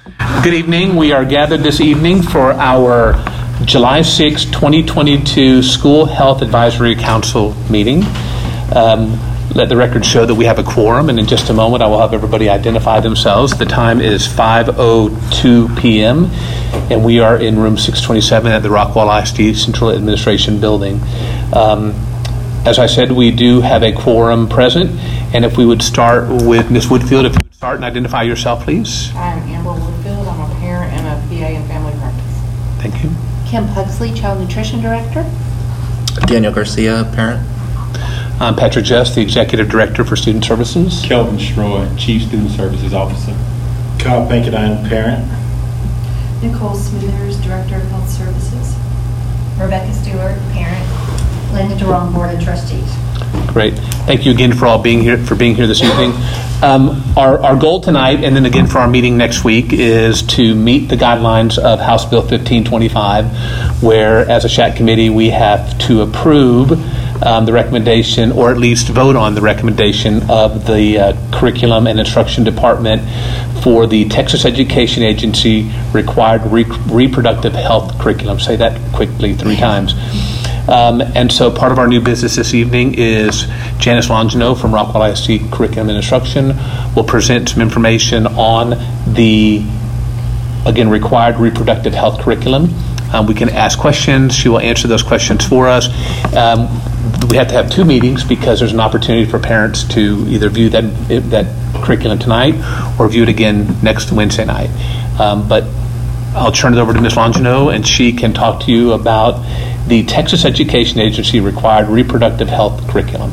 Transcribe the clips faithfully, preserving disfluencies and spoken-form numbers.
Good evening. We are gathered this evening for our July sixth, twenty twenty-two School Health Advisory Council meeting. Um, let the record show that we have a quorum, and in just a moment I will have everybody identify themselves. The time is five oh two p.m. and we are in room six twenty-seven at the Rockwall I S D Central Administration Building. Um, as I said, we do have a quorum present, and if we would start with Miz Woodfield, if you would start and identify yourself, please. I'm Amber Woodfield. I'm a parent and a P A in family practice. Thank you. Kim Pugsley, Child Nutrition Director. Daniel Garcia, parent. I'm Patrick Just, the Executive Director for Student Services. Kelvin Stroy, Chief Student Services Officer. Kyle Pinkett, parent. Nicole Smithers, Director of Health Services. Rebecca Stewart, parent. Linda Durong, Board of Trustees. Great. Thank you again for all being here, for being here this evening. Um, our, our goal tonight, and then again for our meeting next week, is to meet the guidelines of House Bill fifteen twenty-five, where as a S H A C committee we have to approve um, the recommendation, or at least vote on the recommendation of the uh, Curriculum and Instruction Department for the Texas Education Agency required re- reproductive health curriculum. Say that quickly three times. Um, and so part of our new business this evening is Janice Longino from Rockwall I S D Curriculum and Instruction will present some information on the, again, required reproductive health curriculum. Um, we can ask questions. She will answer those questions for us. Um, we have to have two meetings because there's an opportunity for parents to either view that that curriculum tonight or view it again next Wednesday night. Um, but I'll turn it over to Miz Longino, and she can talk to you about the Texas Education Agency required reproductive health curriculum.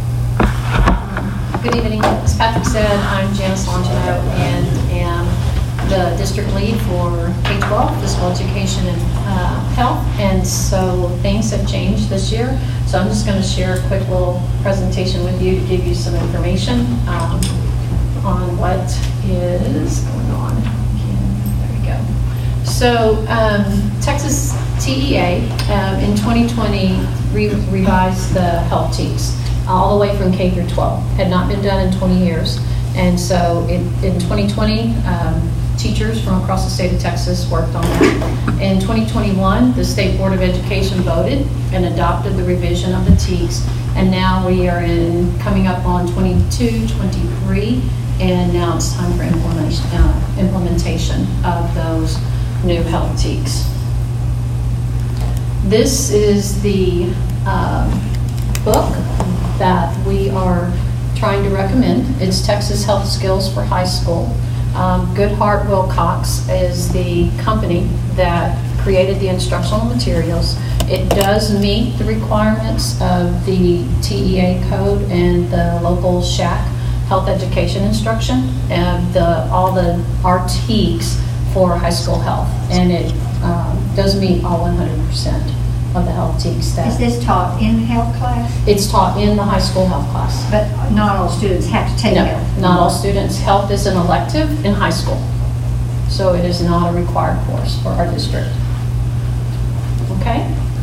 Good evening. As Patrick said, I'm Janice Longino and am the district lead for K twelve, physical education and uh, health. And so things have changed this year. So I'm just going to share a quick little presentation with you to give you some information um, on what is going on. There we go. So um, Texas T E A um, in twenty twenty re- revised the health T E Ks all the way from K through twelve. Had not been done in twenty years. And so in, in twenty twenty, um, teachers from across the state of Texas worked on that. In twenty twenty-one, the State Board of Education voted and adopted the revision of the T E Ks. And now we are in coming up on twenty-two, twenty-three, and now it's time for implementation, uh, implementation of those new health T E Ks. This is the um, book that we are trying to recommend. It's Texas Health Skills for High School. Um, Goodhart Wilcox is the company that created the instructional materials. It does meet the requirements of the T E A code and the local S H A C health education instruction and the all the R T E Ks for high school health, and it um, does meet all one hundred percent of the health T E Ks. Is this taught in health class? It's taught in the high school health class. But not all students have to take no, health? Not all students. Health is an elective in high school, so it is not a required course for our district. Okay?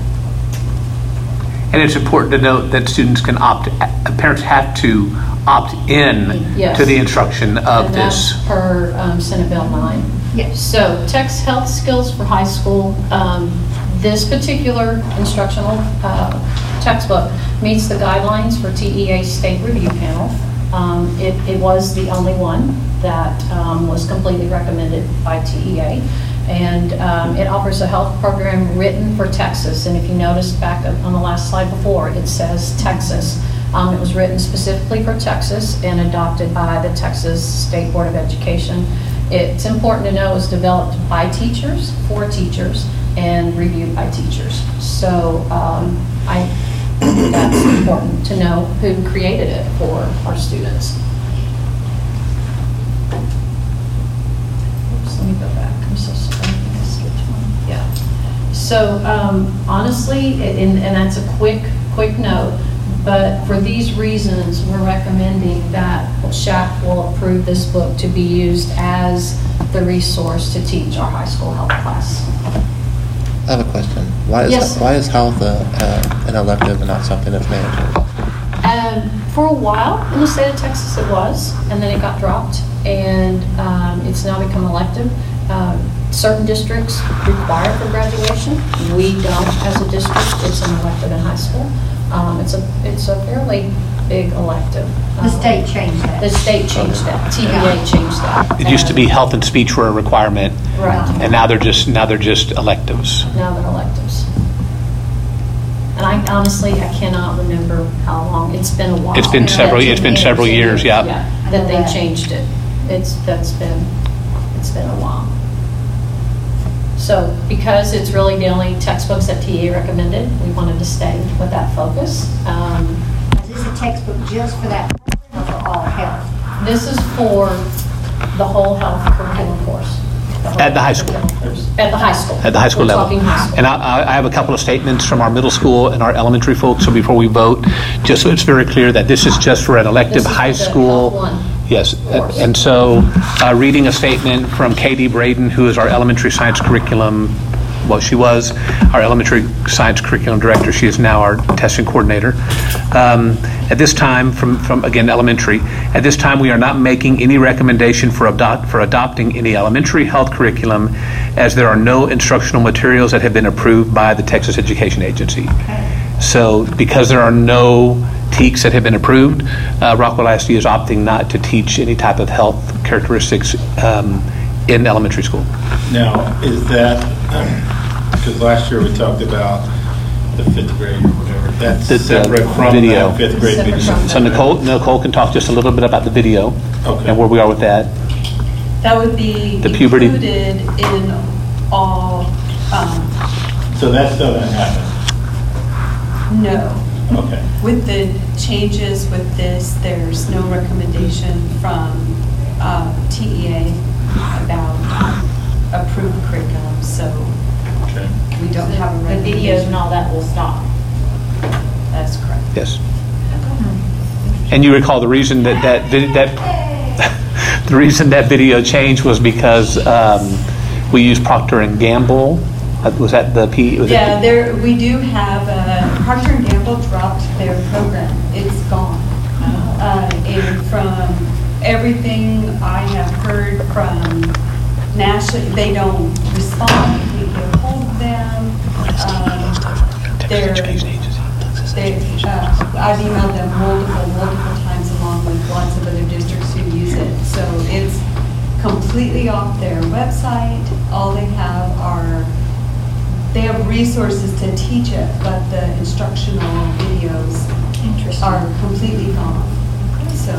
And it's important to note that students can opt, parents have to opt in yes. to the instruction of and this. That's per um, Senate Bill nine. Yes. So Texas Health Skills for High School, um, this particular instructional uh, textbook meets the guidelines for T E A State Review Panel. Um, it, it was the only one that um, was completely recommended by T E A. And um, it offers a health program written for Texas. And if you notice back on the last slide before, it says Texas. Um, it was written specifically for Texas and adopted by the Texas State Board of Education. It's important to know it was developed by teachers, for teachers, and reviewed by teachers. So um, I think that's important to know who created it for our students. Oops, let me go back. I'm so sorry. I skipped one. Yeah. So um, honestly, and, and that's a quick, quick note, but for these reasons, we're recommending that S H A C will approve this book to be used as the resource to teach our high school health class. I have a question. Why is Yes. why is health a, uh, an elective and not something that's mandatory? Um, for a while in the state of Texas it was, and then it got dropped. and um, it's now become elective. Um, Certain districts require it for graduation. We don't as a district. It's an elective in high school. Um, It's a it's a fairly big elective. The Um, state changed that. The state changed that. T B A changed that. It used to be And- health and speech were a requirement, Right. and now they're just, now they're just electives. Now they're electives. And I honestly, I cannot remember how long. It's been a while. It's been several, it's been several years, yeah. Yeah, I that know they that. changed it. It's, that's been, it's been a while. So because it's really the only textbooks that T A recommended, we wanted to stay with that focus. Um, Is this a textbook just for that program or for all health? This is for the whole health curriculum course. whole At the high school. curriculum course. At the high school. At the high school We're level. talking high school. And I, I have a couple of statements from our middle school and our elementary folks, so before we vote, just so it's very clear that this is just for an elective This is high for the school. Health One. Yes, course. and so uh, reading a statement from Katie Braden, who is our elementary science curriculum, well, she was our elementary science curriculum director. She is now our testing coordinator. Um, At this time, from, from again, elementary, at this time, we are not making any recommendation for adopt, for adopting any elementary health curriculum, as there are no instructional materials that have been approved by the Texas Education Agency. So because there are no T E Ks that have been approved, uh, Rockwell I S D is opting not to teach any type of health characteristics um, in elementary school. Now, is that, because last year we talked about the fifth grade or whatever, that's The- the separate from video. that fifth grade Separate video? from So Nicole, Nicole can talk just a little bit about the video Okay. and where we are with that. That would be The puberty- included in all, um, So that still didn't happen? no. Okay. With the changes with this, there's no recommendation from uh, T E A about approved curriculum, so Okay. we don't have a The recommendation. videos and all that will stop. That's correct. Yes. And you recall the reason that that vid- that the reason that video changed was because um, we used Procter and Gamble. Uh, Was that the P? Was it Yeah, P- there, we do have, uh, Procter and Gamble dropped their program. It's gone. Uh, And from everything I have heard from national, they don't respond. We get hold of them. Um, Texas They're, Education Agency. they, uh, I've emailed them multiple, multiple times along with lots of other districts who use it. So it's completely off their website. All they have are, they have resources to teach it, but the instructional videos Interesting. are completely gone. So,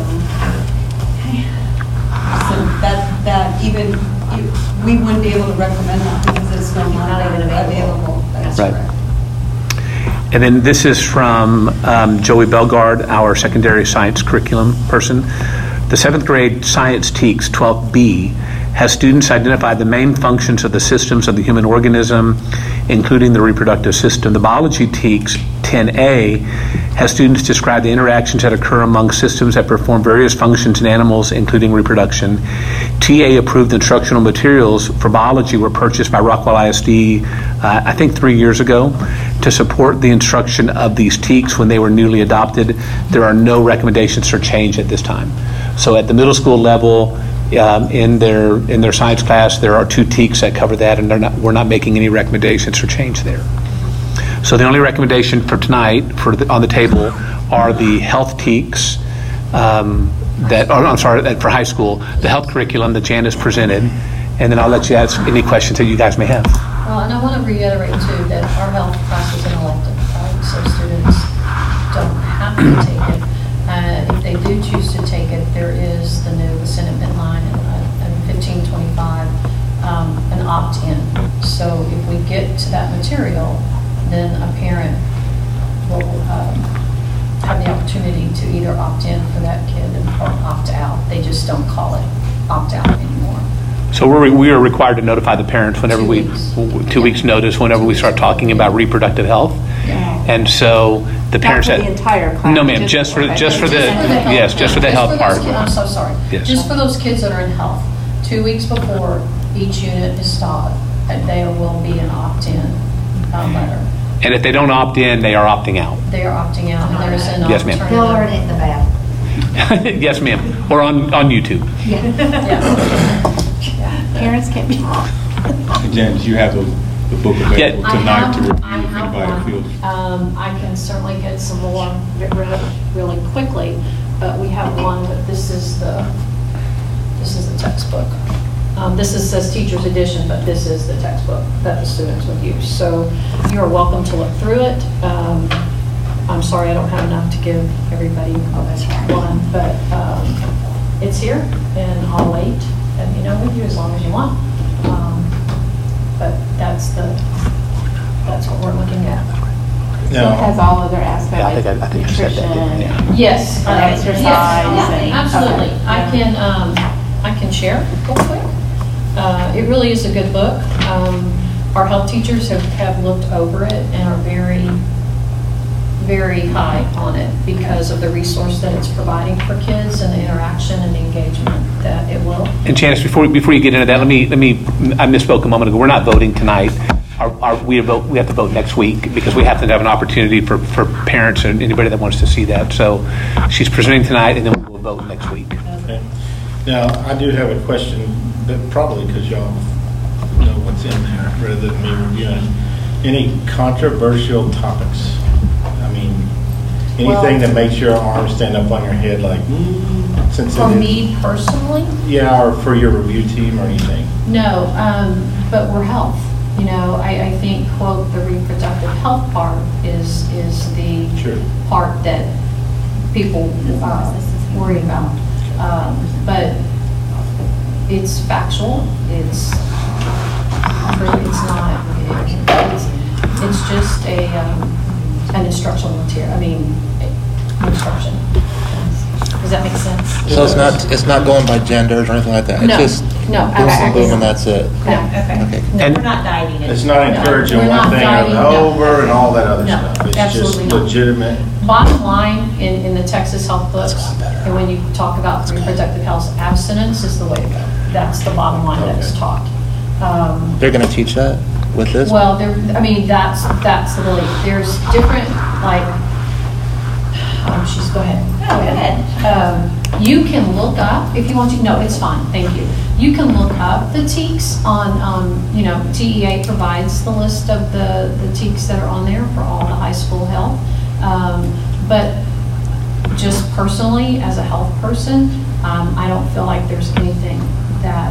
so that, that even, we wouldn't be able to recommend that because it's no Not longer even available. available. That's Right. correct. And then this is from um, Joey Belgard, our secondary science curriculum person. The seventh grade science T E K S twelve B has students identify the main functions of the systems of the human organism, including the reproductive system. The biology T E K S ten A has students describe the interactions that occur among systems that perform various functions in animals, including reproduction. T A approved instructional materials for biology were purchased by Rockwell I S D, uh, I think three years ago, to support the instruction of these T E K S when they were newly adopted. There are no recommendations for change at this time. So at the middle school level, um, in their in their science class, there are two T E K S that cover that, and they're not, we're not making any recommendations for change there. So the only recommendation for tonight for the, on the table are the health T E K S um, that, oh, I'm sorry, that for high school, the health curriculum that Janice presented, and then I'll let you ask any questions that you guys may have. Well, and I want to reiterate too that our health class is an elective, right? So students don't have to take it. Uh, if they do choose to take it, there is the new Senate Bid line and uh, fifteen twenty-five, um, an opt-in. So if we get to that material, then a parent will um, have the opportunity to either opt in for that kid or opt out. They just don't call it opt out anymore. So we're, we are required to notify the parents whenever Two we, weeks. two Yeah. weeks notice, whenever we start talking about reproductive health. Yeah. And so the parents for that. the entire class, No, ma'am, just- just for, okay. just for the, Just for the health yes, just for the Just health those part. kid- I'm so sorry. Yes. Just for those kids that are in health, two weeks before each unit is started, that there will be an opt-in uh, letter. And if they don't opt in, they are opting out. They are opting out, and there is an Yes, ma'am. They'll learn alternative. it in the bath. Yes, ma'am. Or on, on YouTube. Yeah. Yeah. Parents can't be. Janice, you have those, the book Yeah. available I tonight have, to review I if have anybody one. feels. Um, I can certainly get some more re- really quickly, but we have one, but this is the, this is the textbook. Um, This is, says teacher's edition, but this is the textbook that the students would use. So you are welcome to look through it. Um, I'm sorry I don't have enough to give everybody one, but um, it's here, and I'll wait, and you know, with you as long as you want. Um, But that's the, that's what we're looking at. So it has all other aspects, Yeah, I think I- I like think I said that, nutrition. didn't I? Yes. Uh, uh, exercise yes, and- yeah, Absolutely. okay. I can, um, I can share real quick. Uh, It really is a good book. Um, Our health teachers have, have looked over it and are very, very high on it because of the resource that it's providing for kids and the interaction and engagement that it will. And Janice, before, before you get into that, let me, let me, I misspoke a moment ago. We're not voting tonight. Our, our, we vote, we have to vote next week because we have to have an opportunity for, for parents and anybody that wants to see that. So she's presenting tonight and then we'll vote next week. Okay. Now, I do have a question, but probably because y'all know what's in there rather than me reviewing. Any controversial topics? I mean, anything Well- that makes your arm stand up on your head like, mm, since For it is- me personally, Yeah, or for your review team or anything? no, um, but we're health. You know, I, I think, quote, the reproductive health part is, is the Sure. part that people uh, worry about. Um, But it's factual, it's, it's not, it's, it's just a, um, an instructional material, I mean, instruction. Does that make sense? So it's not, it's not going by genders or anything like that? No, It's just no, boom, boom, boom, and absolutely. that's it? No. Okay. No, And- we're not dieting it. It's not No, encouraging we're one not thing dieting, no. over and all that other No, stuff. It's just absolutely not. legitimate. Bottom line, in, in the Texas Health books, That's a lot better. and when you talk about reproductive health, abstinence is the way to go. That's the bottom line that is Okay. taught. Um, They're going to teach that with this? Well, there, I mean, that's, that's the belief. There's different, like, um, she's, go ahead. No, go ahead. Um, You can look up, if you want to, no, it's fine, thank you. You can look up the T E A Cs on, um, you know, T E A provides the list of the, the T E A Cs that are on there for all the high school health. Um, But just personally, as a health person, um, I don't feel like there's anything that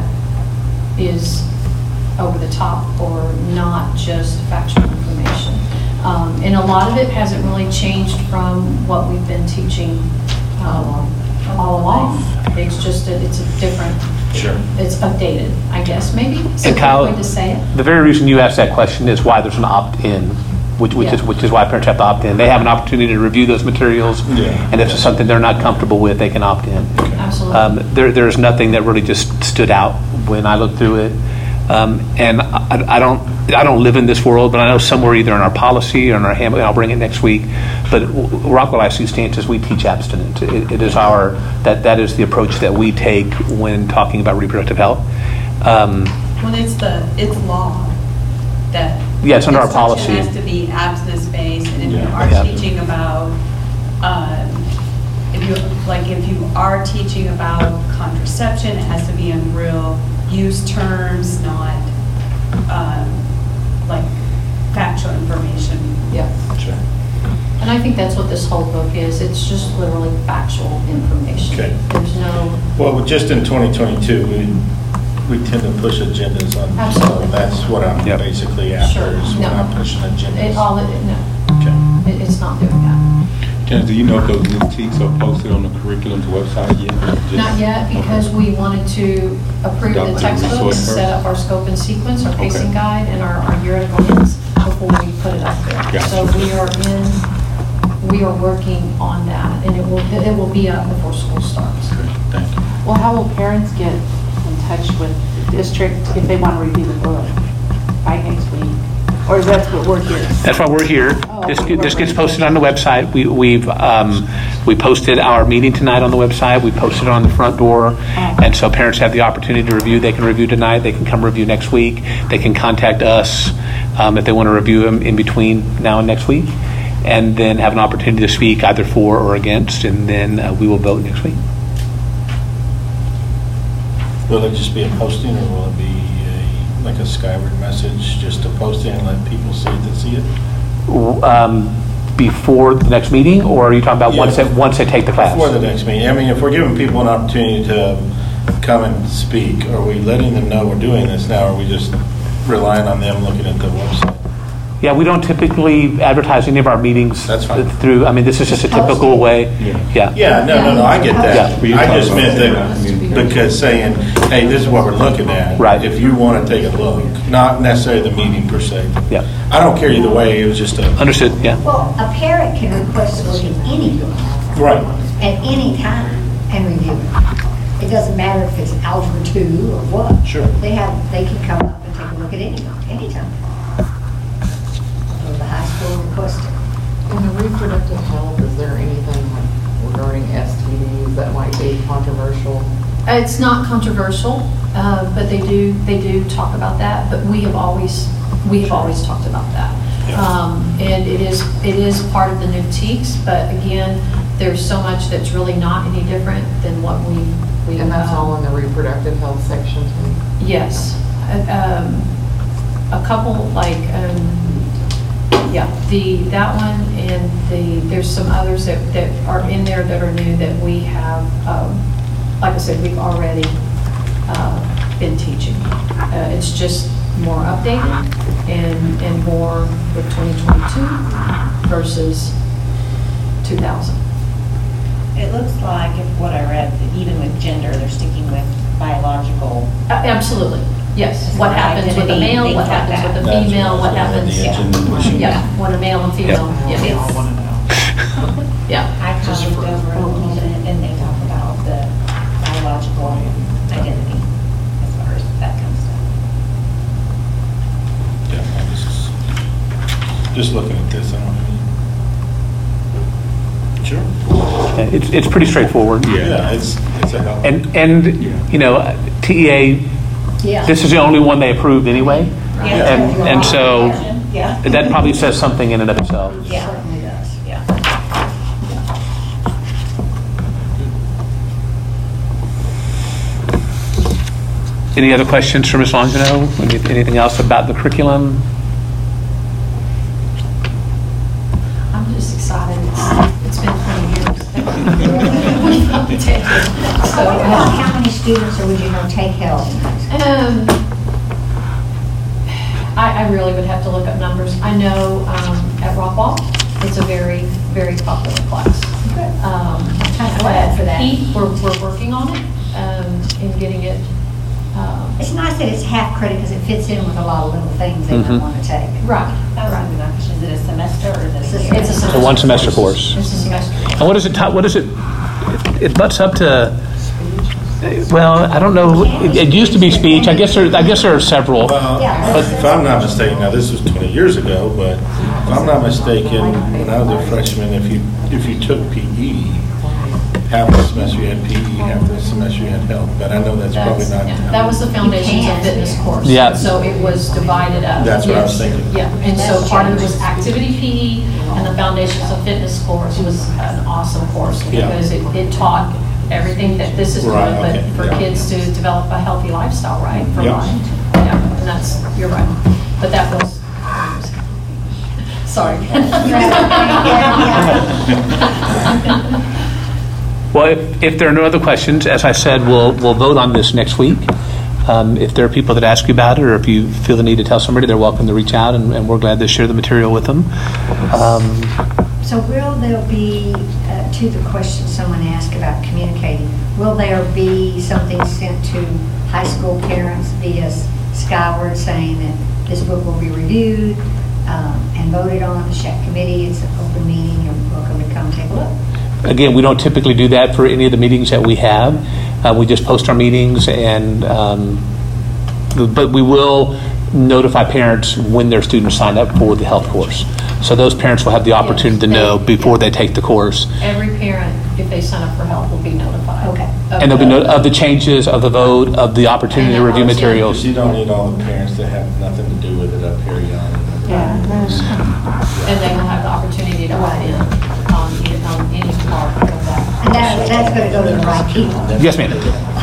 is over the top or not just factual information. Um, And a lot of it hasn't really changed from what we've been teaching um, all along. It's just, a- it's a different, Sure. it's updated, I guess, maybe. Is And a Kyle, good way to say it. the very reason you asked that question is why there's an opt-in, which, which is, Yeah. which is why parents have to opt in. They have an opportunity to review those materials, Yeah. and if it's something they're not comfortable with, they can opt in. Absolutely. Um, there, there's nothing that really just stood out when I looked through it. Um, and I, I don't, I don't live in this world, but I know somewhere either in our policy or in our handbook, and I'll bring it next week. But Rockwell I C stance is we teach abstinence. It, it is our, that, that is the approach that we take when talking about reproductive health. Um, Well, it's the, it's law that. Yeah, it's under our instruction policy. has to be abstinence-based, and if you Yeah. are Yeah. teaching about, um, if you, like, if you are teaching about contraception, it has to be in real use terms, not, um, like, factual information. Yeah. Sure. And I think that's what this whole book is. It's just literally factual information. Okay. There's no, Well, just in twenty twenty-two, we, we tend to push agendas on. Absolutely. That's what I'm Yep. basically after, Sure. is when No. I'm pushing agendas. it all, it- no, Okay. it- it's not doing that. Janice, do you know if those new T E A Cs are posted on the curriculum's website yet? Just- Not yet, because Okay. we wanted to approve Adopt the the textbooks, resource set first? up our scope and sequence, our Okay. pacing guide, and our our year plans before we put it up there. Gotcha. So we are in, we are working on that, and it will, it will be up before school starts. Good, thank you. Well, how will parents get in touch with the district if they want to review the book by next week? Or is that what we're here? That's why we're here. Oh, This, okay. this gets posted on the website. We, we've, um, we posted our meeting tonight on the website. We posted it on the front door. And so parents have the opportunity to review. They can review tonight. They can come review next week. They can contact us um, if they want to review them in between now and next week. And then have an opportunity to speak either for or against. And then uh, we will vote next week. Will it just be a posting, or will it be a, like a Skyward message, just a posting and let people see it that see it? Um, before the next meeting, or are you talking about once Yeah. they, once they take the class? Before the next meeting. I mean, if we're giving people an opportunity to come and speak, are we letting them know we're doing this now, or are we just relying on them looking at the website? Yeah, we don't typically advertise any of our meetings That's fine. through, I mean, this is just a typical way. Yeah. Yeah, no, no, no, I get that. Yeah. I just meant that, because saying, hey, this is what we're looking at. Right. If you want to take a look, not necessarily the meeting per se. Yeah. I don't care either way, it was just a. Understood, yeah. Well, a parent can request to look at any book Right. at any time and review it. It doesn't matter if it's algebra two or what. Sure. They have, they can come up and take a look at any book, anytime. Or the high school requested. In the reproductive health, is there anything like regarding S T Ds that might be controversial? It's not controversial, uh, but they do, they do talk about that, but we have always, we have always talked about that. Um, And it is, it is part of the new T E A Cs, but again, there's so much that's really not any different than what we. we And that's um, all in the reproductive health section too? Yes. Uh, um, A couple, like, um, yeah, the, that one and the, there's some others that, that are in there that are new that we have, um, like I said, we've already uh, been teaching. Uh, It's just more updated and, and more with twenty twenty-two versus two thousand. It looks like, if what I read, that even with gender, they're sticking with biological. Uh, Absolutely, yes. What happens with a Identity, male, what things like happens with a That's female, what what I was happens, gonna add, the yeah. engine. Yeah, when a male and female, They yeah. all want to know. Yeah. I kind of looked over it a little bit, and they talk about the biological identity as far as that kind of stuff. Yeah, I just, just looking at this, I don't know. Sure. Yeah, It's, it's pretty straightforward. Yeah, it's, it's a help. And, and, you know, T E A, Yeah. this is the only one they approved anyway. Yeah. And, and so Yeah. that probably says something in and of itself. Yeah. Certainly does. Yeah. Any other questions for Miz Longino? Any- Anything else about the curriculum? I'm just excited. It's, it's been twenty years. We've updated. I So, wonder about uh, how many students or would you know take health in high school? um, I, I really would have to look up numbers. I know um, at Rockwall, it's a very, very popular class. Um, I'm glad for that. Pete, we're, we're working on it um, and getting it. um, It's nice that it's half credit because it fits in with a lot of little things they Mhm. might want to take. Right, That was right. my question. Is it a semester or is It's a it a semester. year? It's a It's semester. a one semester course. It's a semester. And what is it, ti- what is it, it butts up to, well, I don't know, it it used to be speech, I guess there, I guess there are several. Well, Yeah. if I'm not mistaken, now this was twenty years ago, but if I'm not mistaken, when I was a freshman, if you, if you took P E, half the semester you had P E, half the semester you had health, but I know that's probably That's- not. yeah, That was the Foundations of Fitness course. Yeah. So it was divided up. That's what I was Yes. thinking. Yeah, and so part of it was activity P E, and the Foundations of Fitness course was an awesome course Yeah. because it, it taught everything that this is doing, Right, but okay, for yeah. kids to develop a healthy lifestyle, right? For Yeah. life. Yeah, and that's, you're right. But that was, sorry. Well, if, if there are no other questions, as I said, we'll, we'll vote on this next week. Um, If there are people that ask you about it, or if you feel the need to tell somebody, they're welcome to reach out, and, and we're glad to share the material with them. Um, So will there be, uh, to the question someone asked about communicating, will there be something sent to high school parents via Skyward saying that this book will be reviewed um, and voted on, the S H A C committee, it's an open meeting, you're welcome to come take a look? Again, we don't typically do that for any of the meetings that we have. Uh, We just post our meetings, and, um, but we will notify parents when their students sign up for the health course. So those parents will have the opportunity to know before they take the course. Every parent, if they sign up for help, will be notified. Okay. of And they'll be the- no- of the changes, of the vote, of the opportunity to And review of course, yeah. materials. Because you don't need all the parents that have nothing to do with it up here, you know. Yeah. And they will have the opportunity to write in on, on any part of that. And that, that's going to go to the right people. Yes, ma'am. Yeah.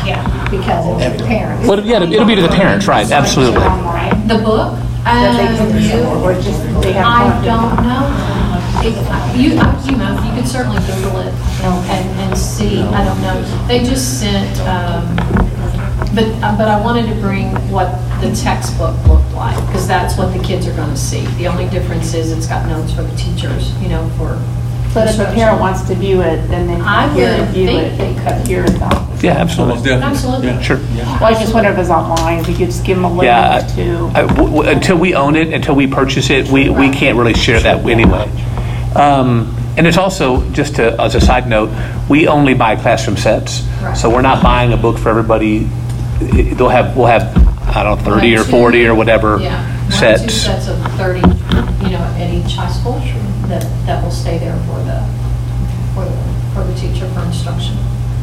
because of the parents. Well, yeah, it'll be to the parents, right, absolutely. Online, The book? that they can do, Um, or just, they have. I don't know. It- You, I- you know, you could certainly Google it and, and see, I don't know. They just sent, um, but, uh, but I wanted to bring what the textbook looked like, because that's what the kids are going to see. The only difference is it's got notes for the teachers, you know, for. But if a parent wants to view it, then they I can here would and view think it they could. here in the office. Yeah, absolutely. Absolutely. Sure. Well, I just wonder if it's online, if you could just give them a link Yeah, to. I- w- w- until we own it, until we purchase it, we, we can't really share that anyway. Um, And it's also, just to, as a side note, we only buy classroom sets. Right. So we're not buying a book for everybody. It- They'll have, we'll have, I don't know, thirty or One, two- forty or whatever Yeah. One, two sets. sets of thirty, you know, at each high school that, that will stay there for the, for the, for the teacher for instruction.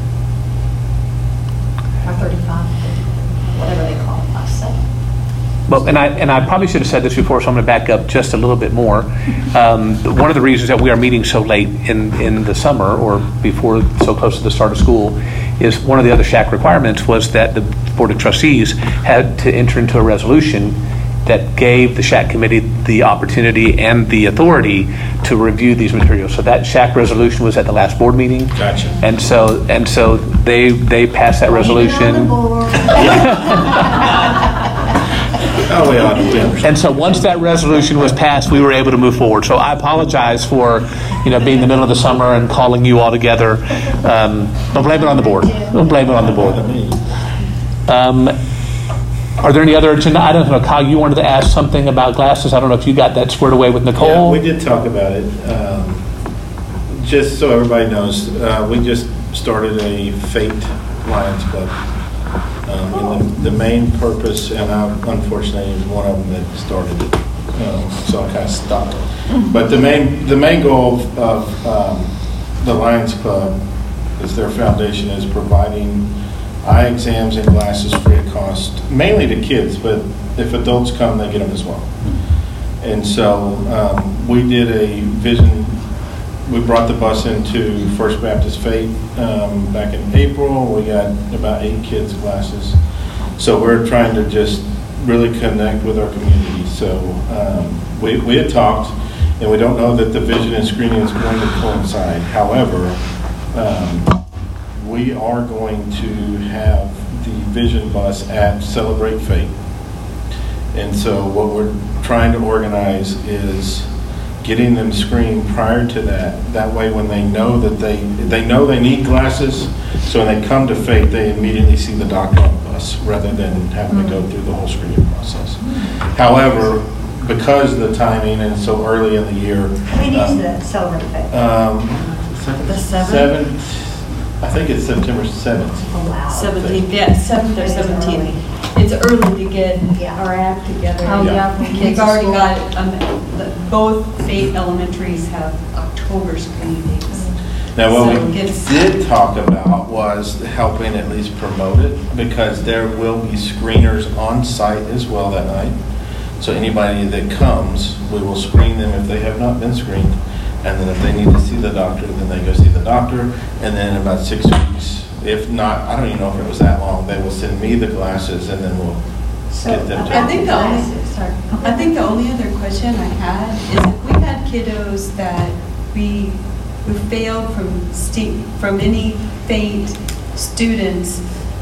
Or thirty-five, whatever they call it, by set. Well, and I, and I probably should have said this before, so I'm going to back up just a little bit more. Um, One of the reasons that we are meeting so late in, in the summer, or before, so close to the start of school, is one of the other S H A C requirements was that the Board of Trustees had to enter into a resolution that gave the S H A C committee the opportunity and the authority to review these materials. So that S H A C resolution was at the last board meeting. Gotcha. And so, and so they, they passed that resolution. Oh, we ought to do it. And so once that resolution was passed, we were able to move forward. So I apologize for, you know, being in the middle of the summer and calling you all together. Um, Don't blame it on the board. Don't blame it on the board. Um, Are there any other agenda items? I don't know, Kyle, you wanted to ask something about glasses. I don't know if you got that squared away with Yeah, Nicole. we did talk about it. Um, Just so everybody knows, uh, we just started a Fate Lions Club. Um, and the, the main purpose, and I unfortunately was one of them that started it, um, so I kind of stopped. But the main, the main goal of um, the Lions Club is their foundation is providing eye exams and glasses free of cost, mainly to kids, but if adults come, they get them as well. And so um, we did a vision. We brought the bus into First Baptist Fate um, back in April. We got about eight kids' glasses. So we're trying to just really connect with our community. So um, we, we had talked, and we don't know that the vision and screening is going to coincide. However, um, we are going to have the vision bus at Celebrate Fate. And so what we're trying to organize is getting them screened prior to that. That way when they know that they, they know they need glasses, so when they come to Fate, they immediately see the doctor on the bus rather than having to go through the whole screening process. However, because of the timing and so early in the year. When is um, the Celebrate Fate? Um, The seventh? Seventh, I think it's September seventh. Oh, wow. seventeenth, yeah, seventh or It is seventeenth. early. It's early to get Yeah. our act together. Oh, Yeah. yeah. from kids We've to already school. got, um, the- both Fate Elementaries have October screening dates. Now, what So we it's- did talk about was helping at least promote it, because there will be screeners on site as well that night. So anybody that comes, we will screen them if they have not been screened. And then if they need to see the doctor, then they go see the doctor. And then in about six weeks, if not, I don't even know if it was that long, they will send me the glasses and then we'll So, get them to. I think the only, glasses. sorry, I think the only other question I had is if we had kiddos that we, we failed from sta- from any Fate students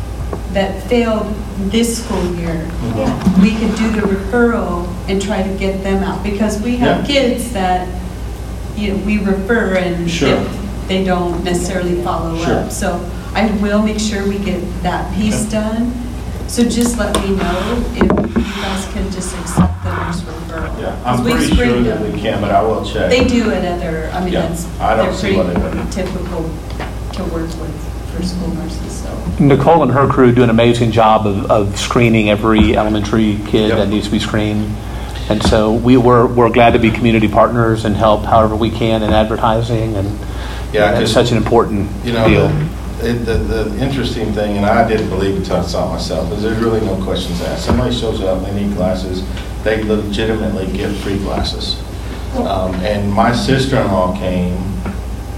that failed this school year, Yeah. we could do the referral and try to get them out, because we have Yeah. kids that, you know, we refer and Sure. if they don't necessarily follow Sure. up. So I will make sure we get that piece Okay. done. So just let me know if you guys can just accept the nurse referral. Yeah, I'm 'Cause we pretty sure screened that them. we can, but I will check. They do it at their, I mean, Yeah, that's, I don't they're see what they pretty would. typical to work with for school nurses, so. Nicole and her crew do an amazing job of, of screening every elementary kid Yep. that needs to be screened. And so we were, we're glad to be community partners and help however we can in advertising, and Yeah, it's 'cause, such an important You know, deal. the, it- the, the interesting thing, and I didn't believe until I saw it myself, is there's really no questions asked. Somebody shows up, they need glasses, they legitimately get free glasses. Um, and my sister-in-law came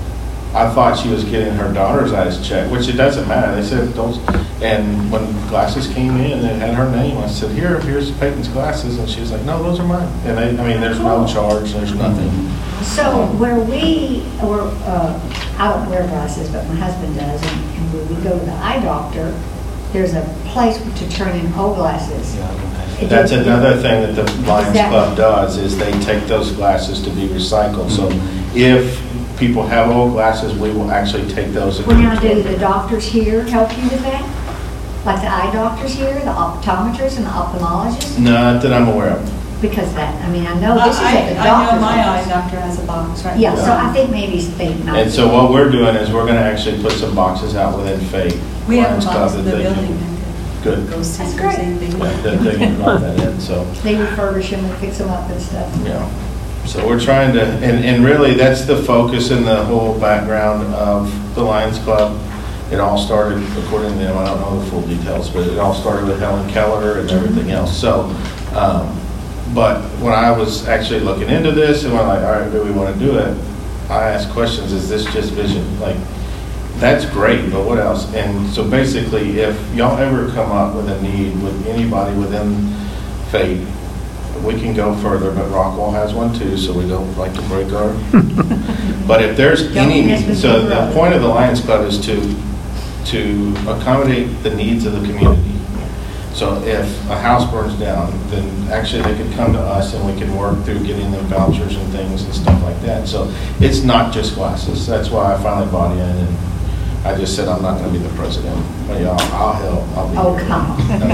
I thought she was getting her daughter's eyes checked, which it doesn't matter. They said those, and when glasses came in, it had her name. I said, here, here's Peyton's glasses. And she was like, no, those are mine. And they, I mean, there's no charge, there's nothing. So where we, or, uh, I don't wear glasses, but my husband does, and and when we go to the eye doctor, there's a place to turn in old glasses. It That's did- another thing that the Lions That- Club does, is they take those glasses to be recycled. So if people have old glasses, we will actually take those. and- Well, now, do the doctors here help you with that? Like the eye doctors here, the optometrists and the ophthalmologists? Not that I'm aware of. Because that, I mean, I know this is I, at the I doctor's know my eye office. doctor has a box right Yeah, now. so I think maybe they might. And so what we're doing is we're going to actually put some boxes out within Fate. We have a Lions Club box that in the they can- building. Good. Go see That's if there's great. anything. Yeah, That they can drop that in, so. They refurbish them and fix them up and stuff. Yeah, so we're trying to, and, and really, that's the focus and the whole background of the Lions Club. It all started, according to them, I don't know the full details, but it all started with Helen Keller and everything else. So, um, but when I was actually looking into this, and we're like, all right, do we want to do it? I asked questions, is this just vision? Like, that's great, but what else? And so basically, if y'all ever come up with a need with anybody within Fate, we can go further, but Rockwall has one too, so we don't like to break our. But if there's any Don't mess need, with so your the brother. point of the Lions Club is to, to accommodate the needs of the community. So if a house burns down, then actually they could come to us and we can work through getting them vouchers and things and stuff like that. So it's not just glasses. That's why I finally bought in, and I just said I'm not going to be the president. But yeah, I'll, I'll help. I'll be Oh, here. come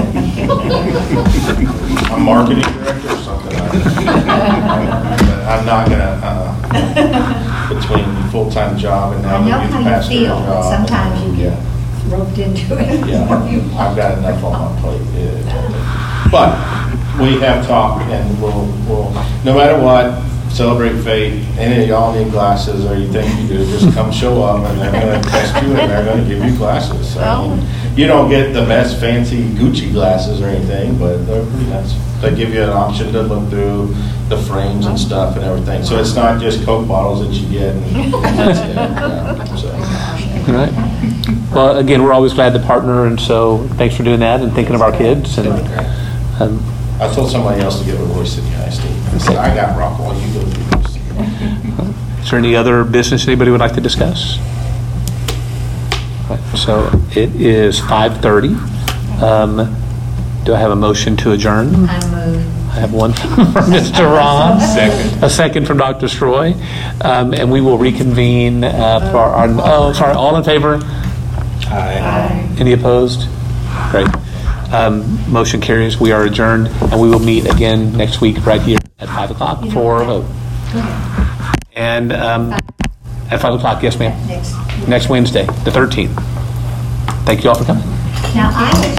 on. I'm marketing director or something. I- But I'm not going to, uh, between full-time job and now I the know youth how you pastor feel, job. but sometimes you Yeah. get roped into it. Yeah, I've got enough on my plate. yeah. But we have talked, and we'll, we'll, no matter what, celebrate Fate. Any of y'all need glasses, or you think you do, just come show up, and they're going to test you, and they're going to give you glasses. I mean, you don't get the best fancy Gucci glasses or anything, but they're pretty nice. They give you an option to look through the frames and stuff and everything. So it's not just Coke bottles that you get. And that's it. Yeah, so. All right. Well, again, we're always glad to partner, and so thanks for doing that and thinking of our kids. And um, I told somebody else to get with Roy City High State. I said, I got Rockwall, you go through Roy City. is there any other business anybody would like to discuss? All right, so it is five thirty. Um, do I have a motion to adjourn? I move. I have one from Mister Ron. Second. A second from Doctor Stroy. Um, and we will reconvene uh, for our, oh, sorry, all in favor? Aye. Any opposed? Great. Um, motion carries. We are adjourned, and we will meet again next week right here at five o'clock for a vote. And um, at five o'clock, yes, ma'am. Next. Next Wednesday, the thirteenth. Thank you all for coming. Now, I